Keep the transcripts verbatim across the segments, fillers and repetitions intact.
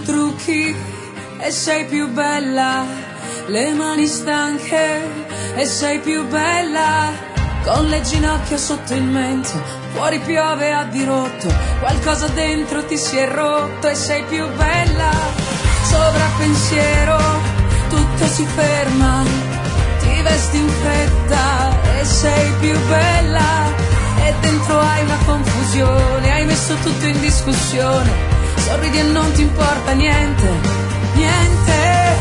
tu trucchi e sei più bella, le mani stanche e sei più bella, con le ginocchia sotto il mento, fuori piove a dirotto, qualcosa dentro ti si è rotto e sei più bella, sovrappensiero, tutto si ferma, ti vesti in fretta e sei più bella, e dentro hai una confusione, hai messo tutto in discussione, sorridi e non ti importa niente, niente.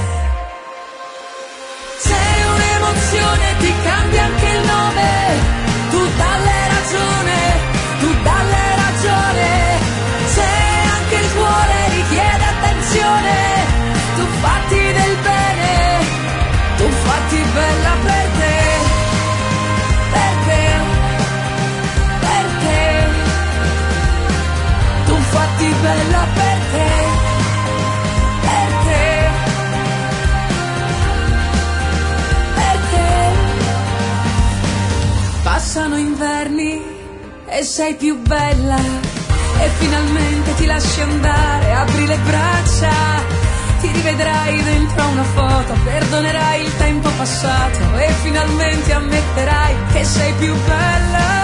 Sei un'emozione, ti cambia anche il nome, tu dalle ragione, tu dalle ragione, sei anche il cuore, richiede attenzione, tu fatti del bene, tu fatti bella per te, per te, per te, tu fatti bella per te, per te, per te. Passano inverni e sei più bella, e finalmente ti lasci andare, apri le braccia, ti rivedrai dentro una foto, perdonerai il tempo passato e finalmente ammetterai che sei più bella.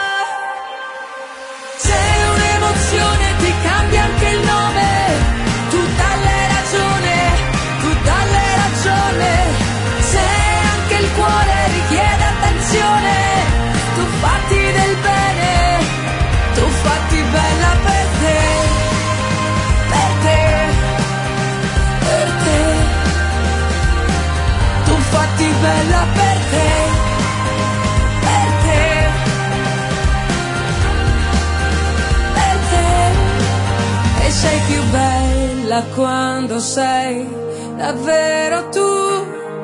Sei un'emozione, ti cambia anche il nome, tu dalle ragione, tu dalle ragione, sei anche il cuore, richiede attenzione, tu fatti del bene, tu fatti bella per te, per te, per te, tu fatti bella per te, per te, per te, e sei più bella quando sei davvero tu,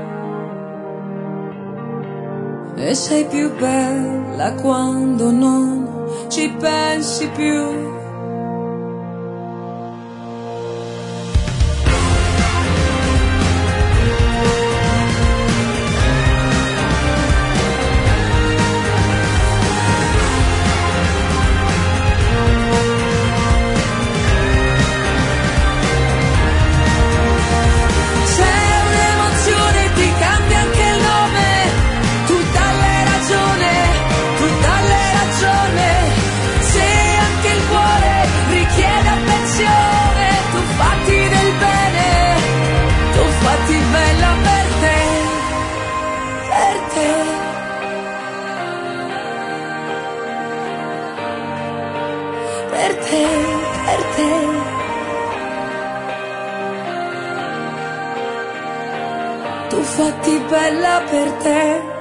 e sei più bella quando non ci pensi più. Per te, per te, tu fatti bella per te.